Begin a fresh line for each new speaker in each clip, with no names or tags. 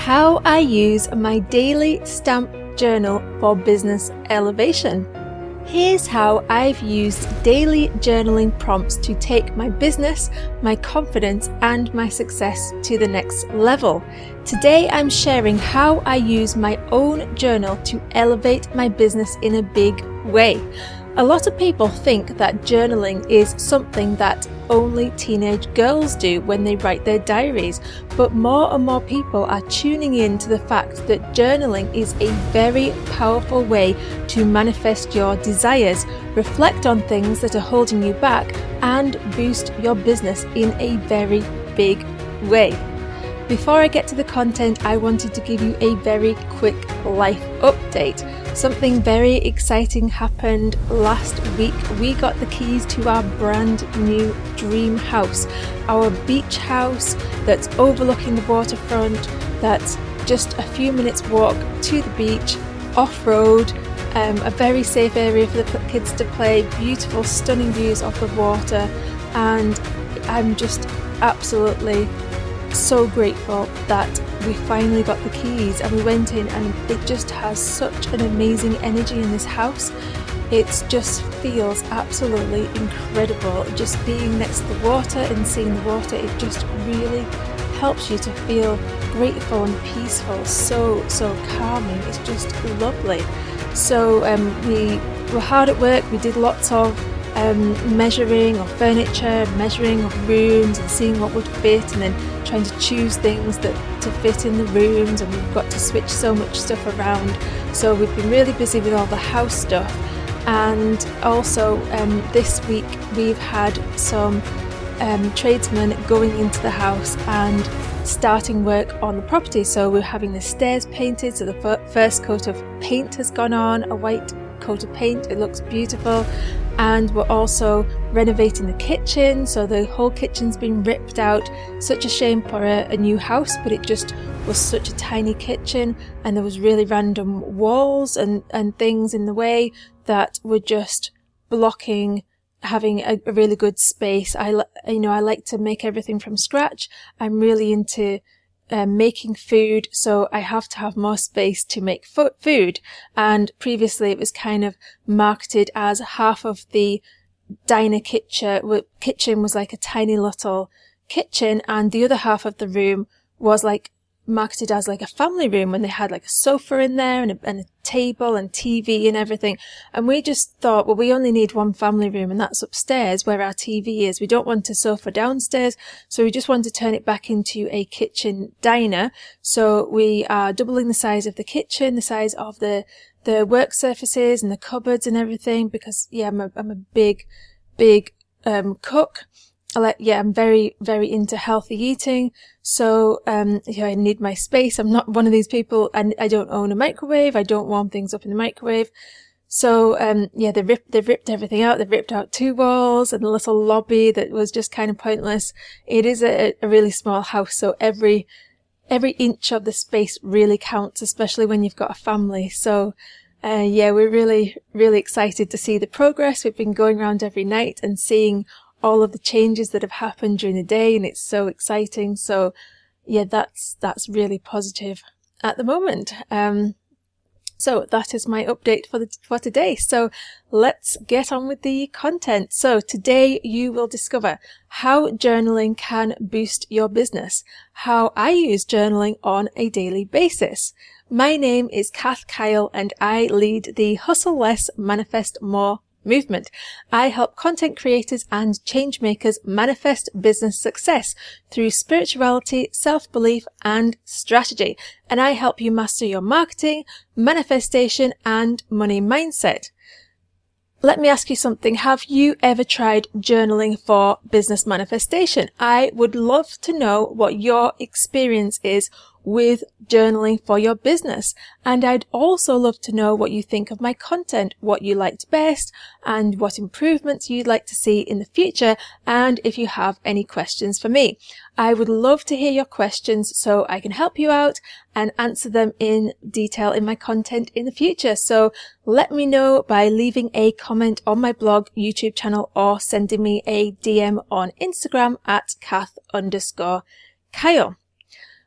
how I use my daily stamp journal for business elevation. Here's how I've used daily journaling prompts to take my business, my confidence, and my success to the next level. Today I'm sharing how I use my own journal to elevate my business in a big way. A lot of people think that journaling is something that only teenage girls do when they write their diaries, but more and more people are tuning in to the fact that journaling is a very powerful way to manifest your desires, reflect on things that are holding you back, and boost your business in a very big way. Before I get to the content, I wanted to give you a very quick life update. Something very exciting happened last week. We got the keys to our brand new dream house, our beach house that's overlooking the waterfront, that's just a few minutes walk to the beach, off-road, a very safe area for the kids to play, beautiful, stunning views of the water, and I'm just absolutely so grateful that we finally got the keys and we went in, and it just has such an amazing energy in this house. It just feels absolutely incredible just being next to the water and seeing the water. It just really helps you to feel grateful and peaceful, so calming. It's just lovely. So we were hard at work. We did lots of measuring of furniture, measuring of rooms, and seeing what would fit, and then trying to choose things that to fit in the rooms, and we've got to switch so much stuff around. So we've been really busy with all the house stuff, and also this week we've had some tradesmen going into the house and starting work on the property. So we're having the stairs painted, so the first coat of paint has gone on, a white coat of paint. It looks beautiful. And we're also renovating the kitchen, so the whole kitchen's been ripped out. Such a shame for a new house, but it just was such a tiny kitchen, and there was really random walls and things in the way that were just blocking having a really good space. I like to make everything from scratch. I'm really into making food, so I have to have more space to make food. And previously it was kind of marketed as half of the diner kitchen was like a tiny little kitchen, and the other half of the room was like marketed as like a family room, when they had like a sofa in there and a table and TV and everything. And we just thought, well, we only need one family room, and that's upstairs where our TV is. We don't want a sofa downstairs, so we just want to turn it back into a kitchen diner. So we are doubling the size of the kitchen, the size of the work surfaces and the cupboards and everything, because I'm a big cook. I'm very, very into healthy eating. So, I need my space. I'm not one of these people, and I don't own a microwave. I don't warm things up in the microwave. So, they've ripped everything out. They've ripped out 2 walls and a little lobby that was just kind of pointless. It is a really small house, so every inch of the space really counts, especially when you've got a family. So, we're really, really excited to see the progress. We've been going around every night and seeing all of the changes that have happened during the day, and it's so exciting. So that's really positive at the moment. So that is my update for today. So let's get on with the content. So today you will discover how journaling can boost your business, how I use journaling on a daily basis. My name is Kath Kyle, and I lead the Hustle Less, Manifest More movement. I help content creators and change makers manifest business success through spirituality, self-belief, and strategy. And I help you master your marketing, manifestation, and money mindset. Let me ask you something. Have you ever tried journaling for business manifestation? I would love to know what your experience is with journaling for your business. And I'd also love to know what you think of my content, what you liked best, and what improvements you'd like to see in the future, and if you have any questions for me. I would love to hear your questions so I can help you out and answer them in detail in my content in the future. So let me know by leaving a comment on my blog, YouTube channel, or sending me a DM on Instagram at Kath_Kyle.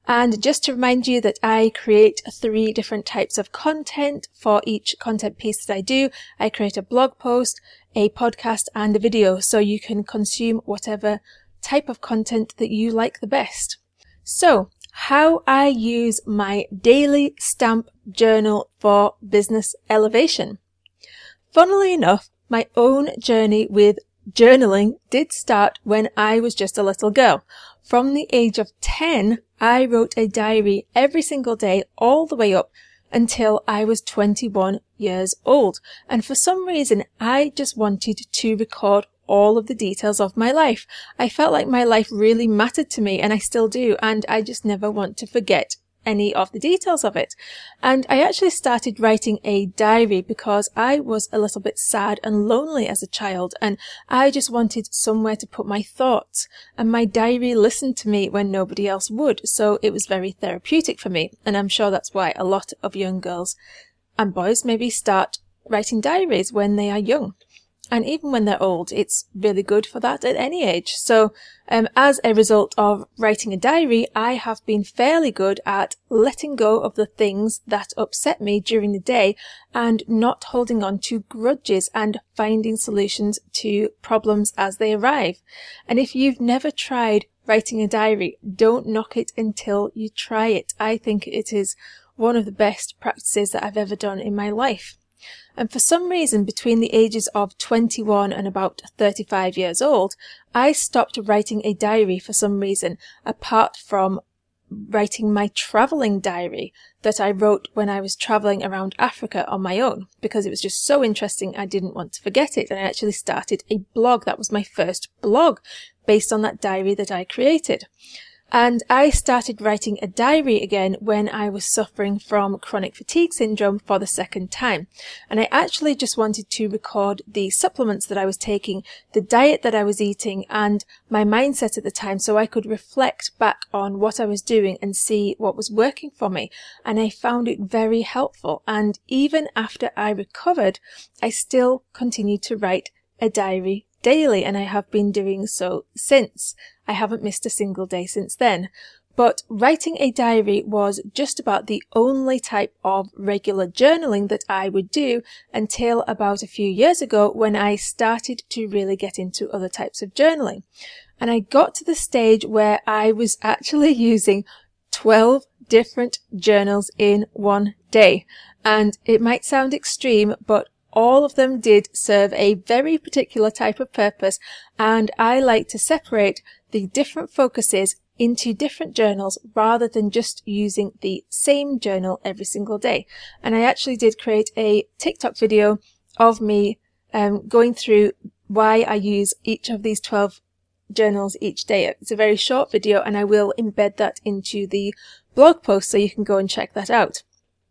And just to remind you that I create 3 different types of content for each content piece that I do. I create a blog post, a podcast, and a video, so you can consume whatever type of content that you like the best. So, how I use my daily stamp journal for business elevation. Funnily enough, my own journey with journaling did start when I was just a little girl. From the age of 10, I wrote a diary every single day all the way up until I was 21 years old. And for some reason, I just wanted to record all of the details of my life. I felt like my life really mattered to me, and I still do, and I just never want to forget any of the details of it. And I actually started writing a diary because I was a little bit sad and lonely as a child, and I just wanted somewhere to put my thoughts, and my diary listened to me when nobody else would, so it was very therapeutic for me. And I'm sure that's why a lot of young girls and boys maybe start writing diaries when they are young. And even when they're old, it's really good for that at any age. So, as a result of writing a diary, I have been fairly good at letting go of the things that upset me during the day and not holding on to grudges and finding solutions to problems as they arrive. And if you've never tried writing a diary, don't knock it until you try it. I think it is one of the best practices that I've ever done in my life. And for some reason, between the ages of 21 and about 35 years old, I stopped writing a diary for some reason, apart from writing my traveling diary that I wrote when I was traveling around Africa on my own, because it was just so interesting I didn't want to forget it. And I actually started a blog. That was my first blog based on that diary that I created. And I started writing a diary again when I was suffering from chronic fatigue syndrome for the second time. And I actually just wanted to record the supplements that I was taking, the diet that I was eating, and my mindset at the time, so I could reflect back on what I was doing and see what was working for me. And I found it very helpful. And even after I recovered, I still continued to write a diary daily, and I have been doing so since. I haven't missed a single day since then. But writing a diary was just about the only type of regular journaling that I would do until about a few years ago, when I started to really get into other types of journaling. And I got to the stage where I was actually using 12 different journals in one day. And it might sound extreme, but all of them did serve a very particular type of purpose, and I like to separate the different focuses into different journals rather than just using the same journal every single day. And I actually did create a TikTok video of me going through why I use each of these 12 journals each day. It's a very short video, and I will embed that into the blog post so you can go and check that out.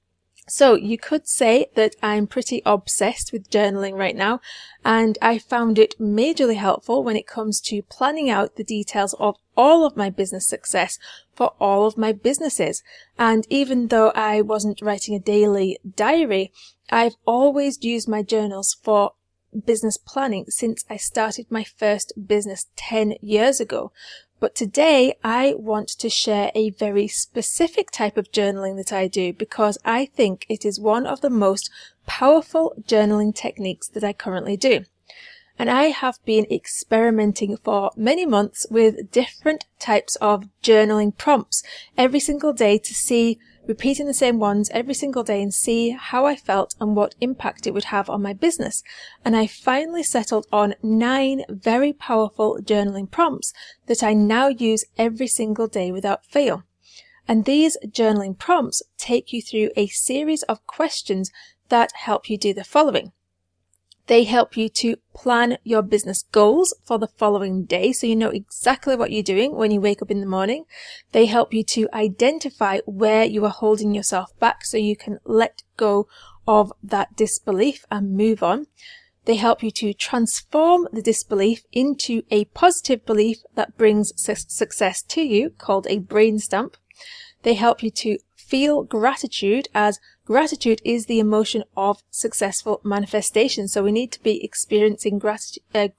So you could say that I'm pretty obsessed with journaling right now, and I found it majorly helpful when it comes to planning out the details of all of my business success for all of my businesses. And even though I wasn't writing a daily diary, I've always used my journals for business planning since I started my first business 10 years ago. But today I want to share a very specific type of journaling that I do, because I think it is one of the most powerful journaling techniques that I currently do. And I have been experimenting for many months with different types of journaling prompts every single day to see, repeating the same ones every single day and see how I felt and what impact it would have on my business. And I finally settled on 9 very powerful journaling prompts that I now use every single day without fail. And these journaling prompts take you through a series of questions that help you do the following. They help you to plan your business goals for the following day, so you know exactly what you're doing when you wake up in the morning. They help you to identify where you are holding yourself back so you can let go of that disbelief and move on. They help you to transform the disbelief into a positive belief that brings success to you, called a brain stamp. They help you to feel gratitude, as gratitude is the emotion of successful manifestation. So we need to be experiencing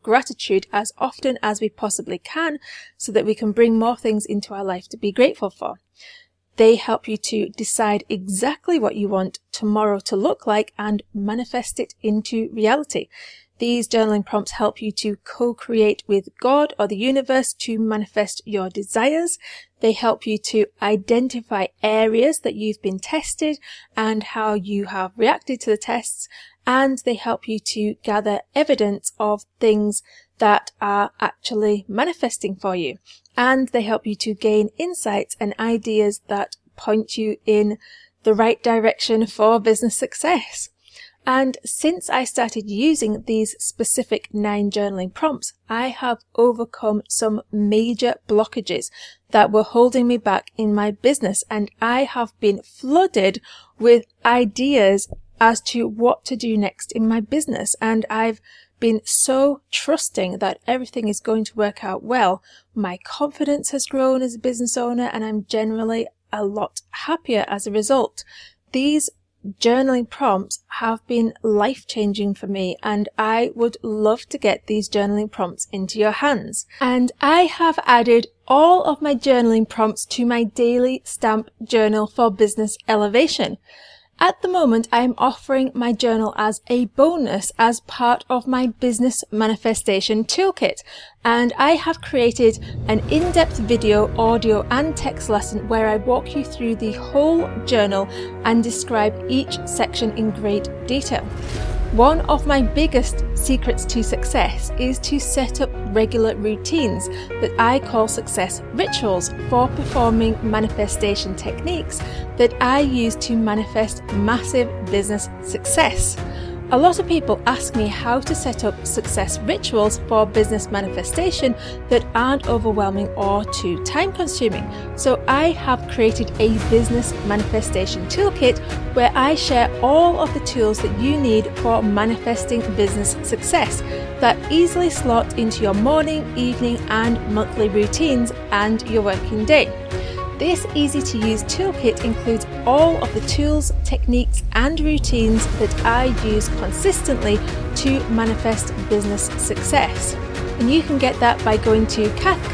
gratitude as often as we possibly can so that we can bring more things into our life to be grateful for. They help you to decide exactly what you want tomorrow to look like and manifest it into reality. These journaling prompts help you to co-create with God or the universe to manifest your desires. They help you to identify areas that you've been tested and how you have reacted to the tests. And they help you to gather evidence of things that are actually manifesting for you. And they help you to gain insights and ideas that point you in the right direction for business success. And since I started using these specific 9 journaling prompts, I have overcome some major blockages that were holding me back in my business. And I have been flooded with ideas as to what to do next in my business. And I've been so trusting that everything is going to work out well. My confidence has grown as a business owner, and I'm generally a lot happier as a result. These journaling prompts have been life-changing for me, and I would love to get these journaling prompts into your hands. And I have added all of my journaling prompts to my daily stamp journal for business elevation. At the moment, I am offering my journal as a bonus as part of my business manifestation toolkit. And I have created an in-depth video, audio and text lesson where I walk you through the whole journal and describe each section in great detail. One of my biggest secrets to success is to set up regular routines that I call success rituals for performing manifestation techniques that I use to manifest massive business success. A lot of people ask me how to set up success rituals for business manifestation that aren't overwhelming or too time consuming. So I have created a business manifestation toolkit where I share all of the tools that you need for manifesting business success that easily slot into your morning, evening and monthly routines and your working day. This easy-to-use toolkit includes all of the tools, techniques and routines that I use consistently to manifest business success. And you can get that by going to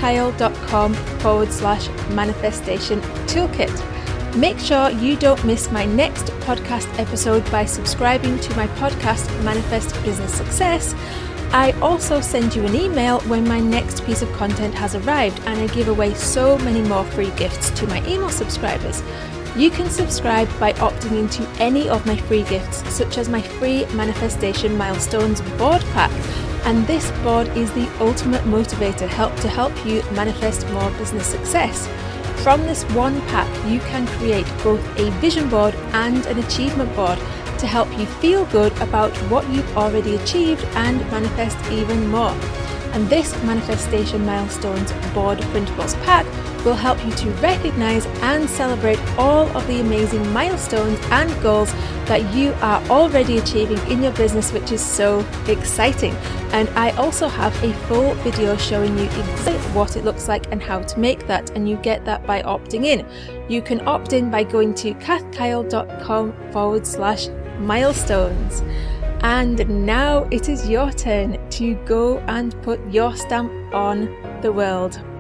kathkyle.com/manifestation toolkit. Make sure you don't miss my next podcast episode by subscribing to my podcast, Manifest Business Success. I also send you an email when my next piece of content has arrived, and I give away so many more free gifts to my email subscribers. You can subscribe by opting into any of my free gifts, such as my free Manifestation Milestones board pack. And this board is the ultimate motivator to help you manifest more business success. From this one pack, you can create both a vision board and an achievement board to help you feel good about what you've already achieved and manifest even more. And this Manifestation Milestones Board Printables pack will help you to recognize and celebrate all of the amazing milestones and goals that you are already achieving in your business, which is so exciting. And I also have a full video showing you exactly what it looks like and how to make that, and you get that by opting in. You can opt in by going to kathkyle.com/milestones. And now it is your turn to go and put your stamp on the world.